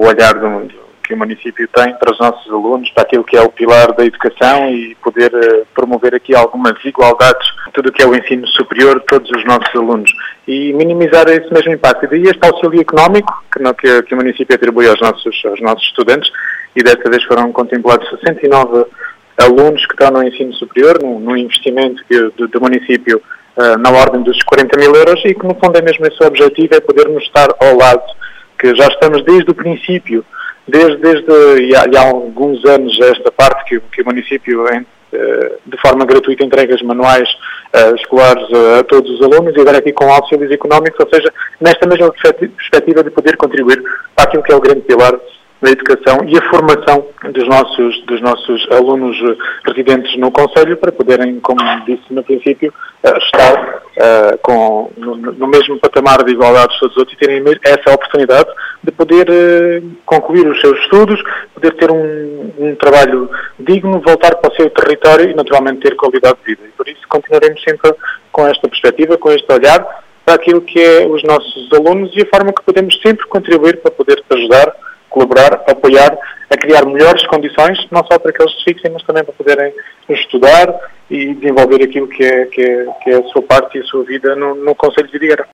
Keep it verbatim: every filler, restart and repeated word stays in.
olhar do, que o município tem para os nossos alunos, para aquilo que é o pilar da educação e poder uh, promover aqui algumas igualdades, tudo o que é o ensino superior de todos os nossos alunos e minimizar esse mesmo impacto. E daí este auxílio económico que, no, que, que o município atribui aos nossos, aos nossos estudantes, e desta vez foram contemplados sessenta e nove alunos que estão no ensino superior, no, no investimento que, do, do município uh, na ordem dos quarenta mil euros, e que no fundo é mesmo esse o objetivo, é podermos estar ao lado, que já estamos desde o princípio, desde, desde e há, e há alguns anos esta parte que, que o município uh, de forma gratuita entrega os manuais uh, escolares uh, a todos os alunos, e agora aqui com auxílios económicos, ou seja, nesta mesma perspectiva de poder contribuir para aquilo que é o grande pilar da educação e a formação dos nossos, dos nossos alunos residentes no Conselho, para poderem, como disse no princípio, estar uh, com, no, no mesmo patamar de igualdade de todos os outros e terem essa oportunidade de poder uh, concluir os seus estudos, poder ter um, um trabalho digno, voltar para o seu território e naturalmente ter qualidade de vida. E por isso continuaremos sempre com esta perspectiva, com este olhar para aquilo que é os nossos alunos e a forma que podemos sempre contribuir para poder ajudar, colaborar, apoiar, a criar melhores condições, não só para que eles se fixem, mas também para poderem estudar e desenvolver aquilo que é, que é, que é a sua parte e a sua vida no, no Concelho de Vidigueira.